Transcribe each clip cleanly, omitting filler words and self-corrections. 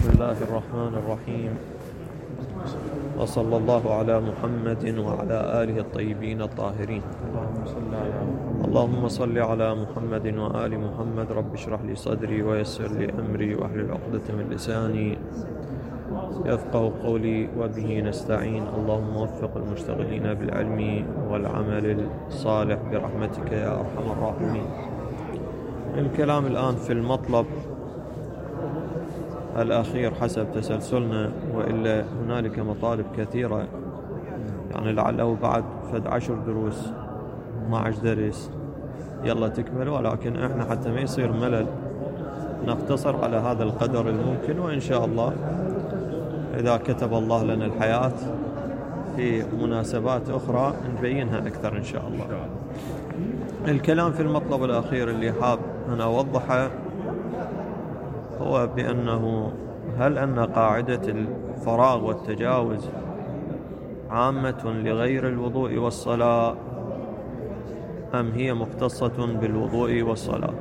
بسم الله الرحمن الرحيم، وصلى الله على محمد وعلى آله الطيبين الطاهرين. اللهم صل على محمد وآل محمد. رب اشرح لي صدري ويسر لي أمري واحلل عقدة من لساني يفقه قولي وبه نستعين. اللهم وفق المشتغلين بالعلم والعمل الصالح برحمتك يا أرحم الراحمين. الكلام الآن في المطلب الأخير حسب تسلسلنا، وإلا هنالك مطالب كثيرة، يعني لعله بعد 10 دروس 12 درس يلا تكمل، ولكن احنا حتى ما يصير ملل نقتصر على هذا القدر الممكن، وإن شاء الله إذا كتب الله لنا الحياة في مناسبات أخرى نبينها أكثر إن شاء الله. الكلام في المطلب الأخير اللي حاب أنا أوضحه هو بأنه هل أن قاعدة الفراغ والتجاوز عامة لغير الوضوء والصلاة أم هي مختصة بالوضوء والصلاة؟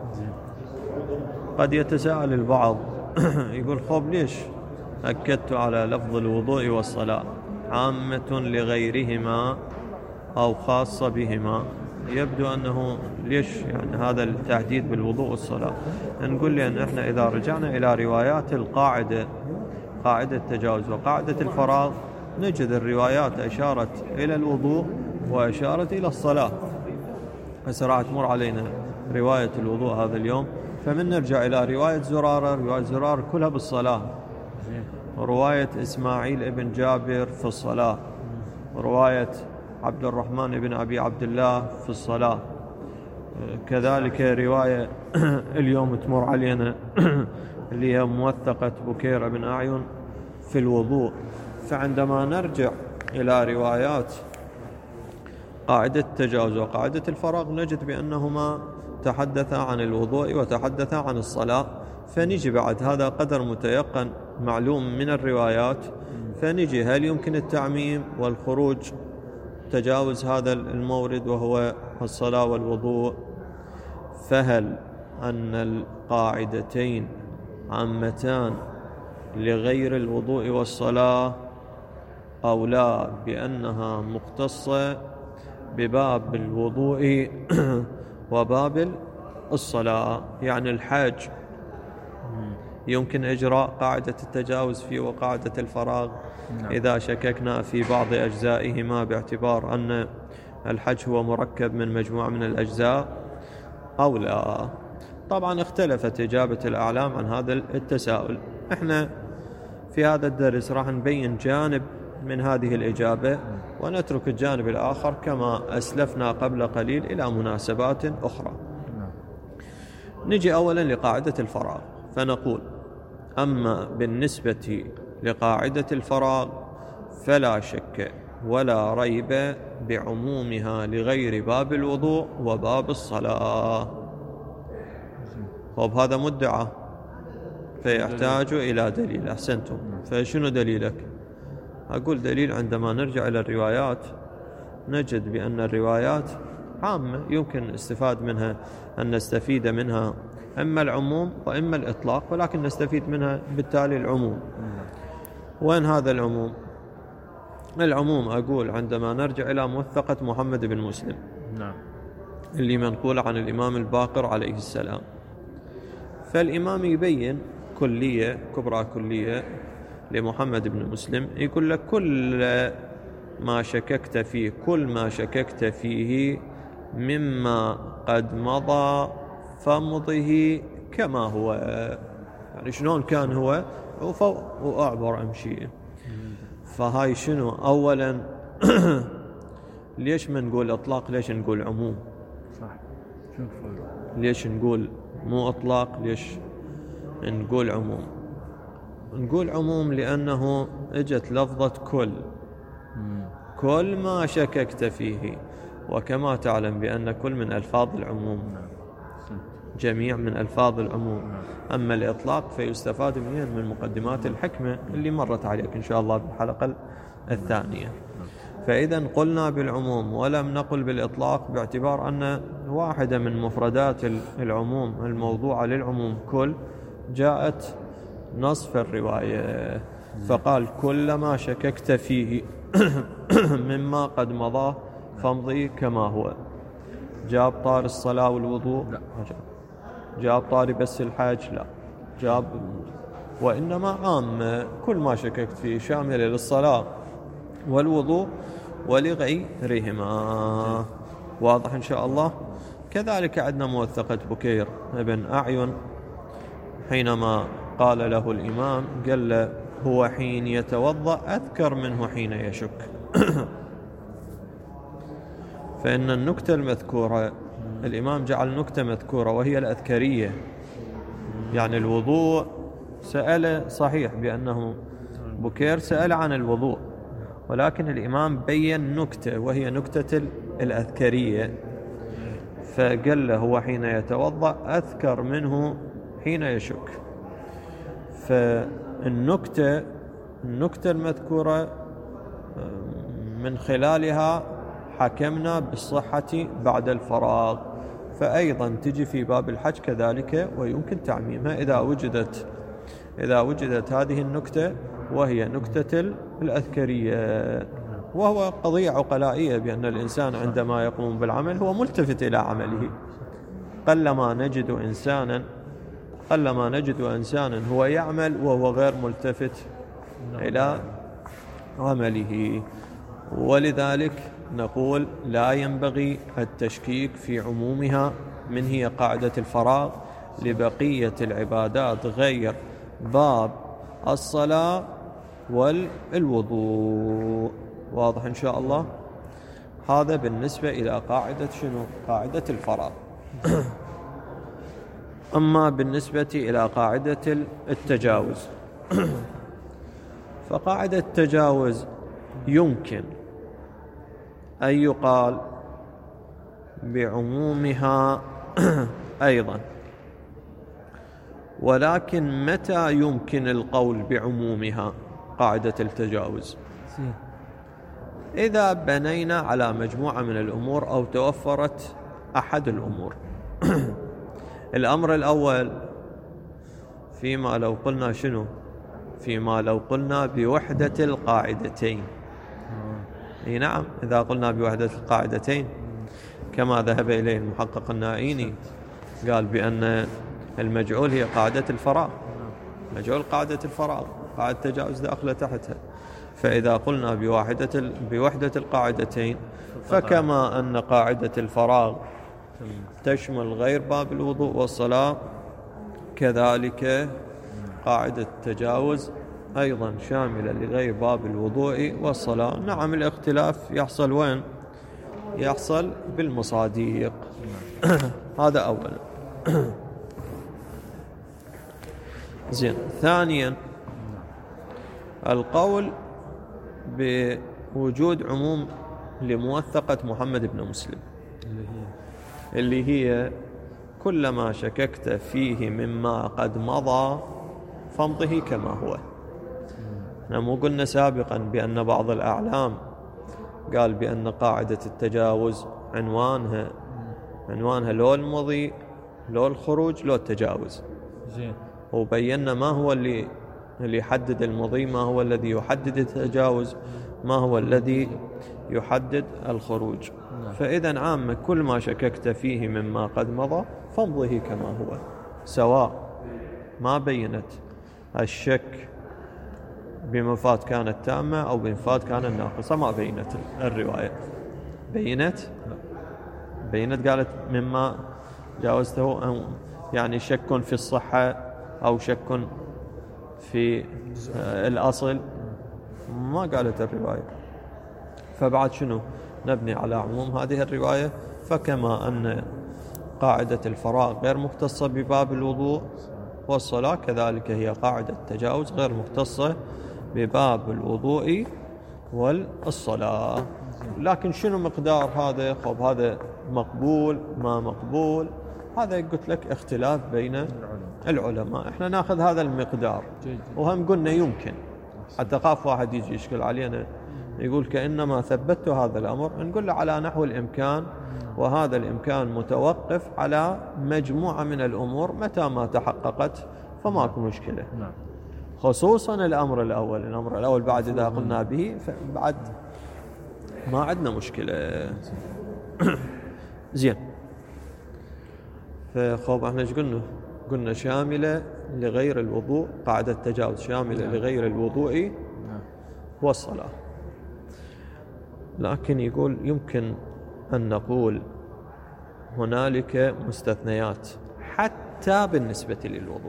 قد يتساءل البعض يقول خب ليش أكدت على لفظ الوضوء والصلاة، عامة لغيرهما أو خاصة بهما؟ يبدو أنه ليش يعني هذا التحديد بالوضوء والصلاة؟ نقول لأن إحنا إذا رجعنا إلى روايات القاعدة، قاعدة التجاوز وقاعدة الفراغ، نجد الروايات أشارت إلى الوضوء وأشارت إلى الصلاة. هسه راح تمر علينا رواية الوضوء هذا اليوم، فمن نرجع إلى رواية زرارة، رواية زرارة كلها بالصلاة، رواية إسماعيل ابن جابر في الصلاة، رواية عبد الرحمن بن أبي عبد الله في الصلاة، كذلك رواية اليوم تمر علينا اللي هي موثقة بكير بن أعين في الوضوء. فعندما نرجع إلى روايات قاعدة التجاوز وقاعدة الفراغ نجد بأنهما تحدثا عن الوضوء وتحدثا عن الصلاة، فنجي بعد هذا قدر متيقن معلوم من الروايات، فنجي هل يمكن التعميم والخروج تجاوز هذا المورد وهو الصلاة والوضوء؟ فهل أن القاعدتين عامتان لغير الوضوء والصلاة أو لا، بأنها مختصة بباب الوضوء وباب الصلاة؟ يعني الحج يمكن إجراء قاعدة التجاوز فيه وقاعدة الفراغ إذا شككنا في بعض أجزائهما، باعتبار أن الحج هو مركب من مجموعة من الأجزاء، أو لا؟ طبعا اختلفت إجابة الأعلام عن هذا التساؤل. احنا في هذا الدرس راح نبين جانب من هذه الإجابة ونترك الجانب الآخر كما أسلفنا قبل قليل إلى مناسبات أخرى. نجي أولا لقاعدة الفراغ، فنقول أما بالنسبة لقاعدة الفراغ فلا شك ولا ريب بعمومها لغير باب الوضوء وباب الصلاة. هذا مدعى فيحتاج إلى دليل. أحسنتم، فشنو دليلك؟ أقول دليل عندما نرجع إلى الروايات نجد بأن الروايات عامة يمكن استفاد منها، أن نستفيد منها إما العموم وإما الإطلاق، ولكن نستفيد منها بالتالي العموم. وين هذا العموم؟ العموم أقول عندما نرجع إلى موثقة محمد بن مسلم اللي منقول عن الإمام الباقر عليه السلام، فالإمام يبين كلية كبرى كلية لمحمد بن مسلم، يقول لك كل ما شككت فيه مما قد مضى فمضه كما هو. يعني شلون كان هو وأعبر أمشي. فهاي شنو؟ أولا ليش ما نقول إطلاق؟ ليش نقول عموم؟ صح. ليش نقول مو إطلاق؟ ليش نقول عموم؟ نقول عموم لأنه اجت لفظة كل ما شككت فيه، وكما تعلم بأن كل من ألفاظ العموم، جميع من ألفاظ العموم. أما الإطلاق فيستفاد منه من مقدمات الحكمة اللي مرت عليك إن شاء الله بالحلقة الثانية. فإذا قلنا بالعموم ولم نقل بالإطلاق، باعتبار أن واحدة من مفردات العموم الموضوعة للعموم كل جاءت نصف الرواية، فقال كلما شككت فيه مما قد مضى فامضي كما هو. جاب طار الصلاة والوضوء؟ لا. جاب طار بس الحج؟ لا. جاب وإنما عام كل ما شككت فيه شامل للصلاة والوضوء ولغيرهما. واضح إن شاء الله. كذلك عندنا موثقة بكير بن أعين حينما قال له الإمام قال له هو حين يتوضأ أذكر منه حين يشك. فإن النكتة المذكورة الإمام جعل نكتة مذكورة وهي الأذكرية، يعني الوضوء سأل صحيح بأنه بكير سأل عن الوضوء، ولكن الإمام بين نكتة وهي نكتة الأذكرية، فقال له هو حين يتوضأ أذكر منه حين يشك. فالنكتة المذكورة من خلالها حكمنا بالصحة بعد الفراغ، فأيضا تجي في باب الحج كذلك، ويمكن تعميمها إذا وجدت هذه النكتة وهي نكتة الأذكرية، وهو قضية عقلائية بأن الإنسان عندما يقوم بالعمل هو ملتفت إلى عمله. قلما نجد إنسانا هو يعمل وهو غير ملتفت إلى عمله. ولذلك نقول لا ينبغي التشكيك في عمومها، من هي قاعدة الفراغ لبقية العبادات غير باب الصلاة والوضوء. واضح إن شاء الله. هذا بالنسبة إلى قاعدة قاعدة الفراغ. أما بالنسبة إلى قاعدة التجاوز فقاعدة التجاوز يمكن أن يقال بعمومها أيضا، ولكن متى يمكن القول بعمومها قاعدة التجاوز؟ إذا بنينا على مجموعة من الأمور أو توفرت أحد الأمور. الأمر الأول فيما لو قلنا بوحدة القاعدتين. نعم، إذا قلنا بوحدة القاعدتين كما ذهب إليه المحقق النائيني، قال بأن المجعول هي قاعدة الفراغ، مجعول قاعدة الفراغ، قاعدة التجاوز داخلة تحتها. فإذا قلنا بوحدة القاعدتين، فكما أن قاعدة الفراغ تشمل غير باب الوضوء والصلاة، كذلك قاعدة التجاوز أيضا شاملة لغير باب الوضوء والصلاة. نعم، الاختلاف يحصل وين؟ يحصل بالمصاديق. هذا أولا. زين. ثانيا، القول بوجود عموم لموثقة محمد بن مسلم اللي هي كلما شككت فيه مما قد مضى فامضه كما هو. مو قلنا سابقا بأن بعض الأعلام قال بأن قاعدة التجاوز عنوانها لو المضي لو الخروج لو التجاوز. وبينا ما هو اللي يحدد المضي، ما هو الذي يحدد التجاوز، ما هو الذي يحدد الخروج. فإذا عامة كل ما شككت فيه مما قد مضى فامضه كما هو، سواء ما بينت الشك بمفات كانت تامة أو بمفات كانت ناقصة. ما بينت الرواية، بينت قالت مما جاوزته، يعني شك في الصحة أو شك في الأصل، ما قالت الرواية. فبعد شنو نبني على عموم هذه الرواية. فكما أن قاعدة الفراغ غير مختصة بباب الوضوء والصلاة، كذلك هي قاعدة التجاوز غير مختصة بباب الوضوء والصلاة. لكن شنو مقدار هذا؟ خب هذا مقبول ما مقبول، هذا قلت لك اختلاف بين العلماء. احنا ناخذ هذا المقدار، وهم قلنا يمكن، حتى خاف واحد يجي يشكل علينا يقول كأنما ثبت هذا الأمر، نقول له على نحو الإمكان، وهذا الإمكان متوقف على مجموعة من الأمور، متى ما تحققت فماكو مشكلة. خصوصا الأمر الأول بعد إذا قلنا به بعد ما عندنا مشكلة. زين. فخوب احنا ايش قلنا شاملة لغير الوضوء، قاعدة تجاوز شاملة لغير الوضوء والصلاة. لكن يقول يمكن أن نقول هنالك مستثنيات حتى بالنسبة للوضوء.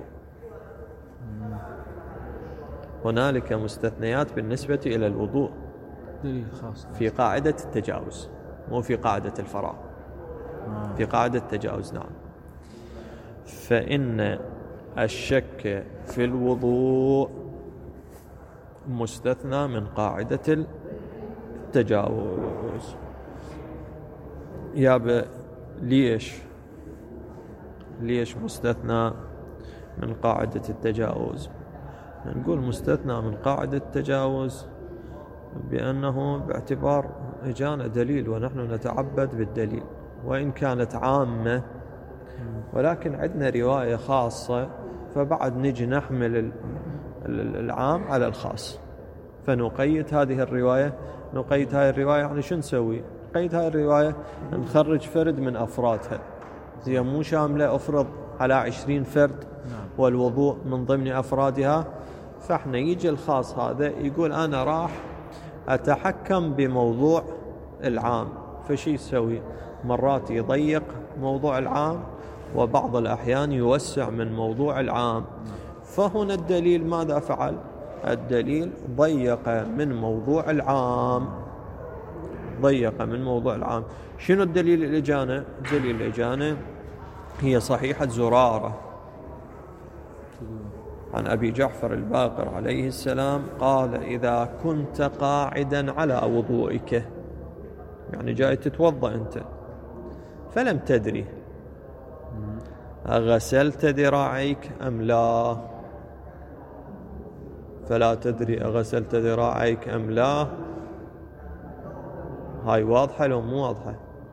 هنالك مستثنيات بالنسبة إلى الوضوء في قاعدة التجاوز، مو في قاعدة الفراغ، في قاعدة التجاوز. نعم. فإن الشك في الوضوء مستثنى من قاعدة التجاوز. ليش مستثنى من قاعدة التجاوز؟ نقول مستثنى من قاعدة التجاوز بأنه باعتبار إجانا دليل ونحن نتعبد بالدليل، وإن كانت عامة ولكن عندنا رواية خاصة، فبعد نجي نحمل العام على الخاص، فنقيد هذه الرواية. يعني شو نسوي؟ نقيد هذه الرواية، نخرج فرد من أفرادها، هي مو شاملة، أفرض على 20 فرد والوضوء من ضمن أفرادها، فاحنا يجي الخاص هذا يقول أنا راح أتحكم بموضوع العام، فشي يسوي؟ مرات يضيق موضوع العام، وبعض الأحيان يوسع من موضوع العام. فهنا الدليل ماذا فعل؟ الدليل ضيق من موضوع العام. شنو الدليل اللي جانا؟ الدليل اللي جانا هي صحيحة زرارة عن أبي جعفر الباقر عليه السلام قال: إذا كنت قاعدا على وضوئك، يعني جاي تتوضأ أنت، فلم تدري أغسلت ذراعيك أم لا، فلا تدري أغسلت ذراعيك أم لا. هاي واضحة لو مو واضحة؟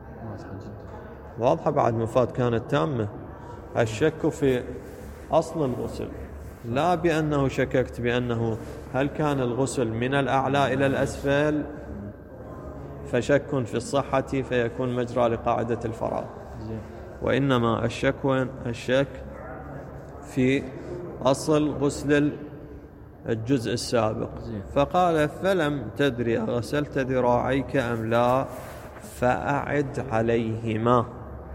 واضحة بعد مفاد كانت تامة. الشك في أصل الغسل، لا بأنه شككت بأنه هل كان الغسل من الأعلى إلى الأسفل، فشك في الصحة فيكون مجرى لقاعدة الفراغ، وإنما الشك في أصل غسل الجزء السابق. فقال: فلم تدري أغسلت ذراعيك أم لا، فأعد عليهما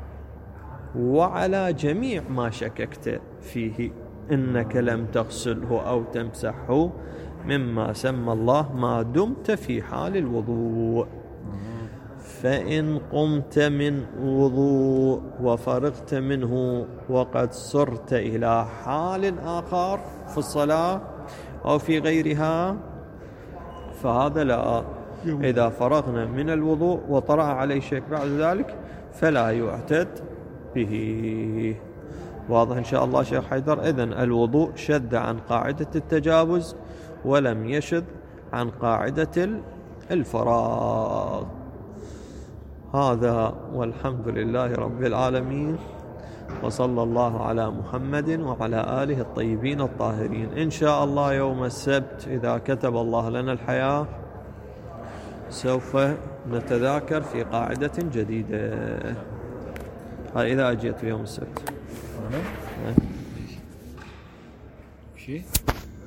وعلى جميع ما شككت فيه، إنك لم تغسله أو تمسحه مما سمى الله ما دمت في حال الوضوء. فإن قمت من وضوء وفرغت منه وقد صرت إلى حال آخر في الصلاة أو في غيرها فهذا لا. إذا فرغنا من الوضوء وطرأ عليه شيء بعد ذلك فلا يعتد به. واضح إن شاء الله شيخ حيدر؟ إذن الوضوء شد عن قاعدة التجاوز ولم يشد عن قاعدة الفراغ. هذا والحمد لله رب العالمين، وصلى الله على محمد وعلى آله الطيبين الطاهرين. إن شاء الله يوم السبت إذا كتب الله لنا الحياة سوف نتذاكر في قاعدة جديدة. إذا أجيت في يوم السبت.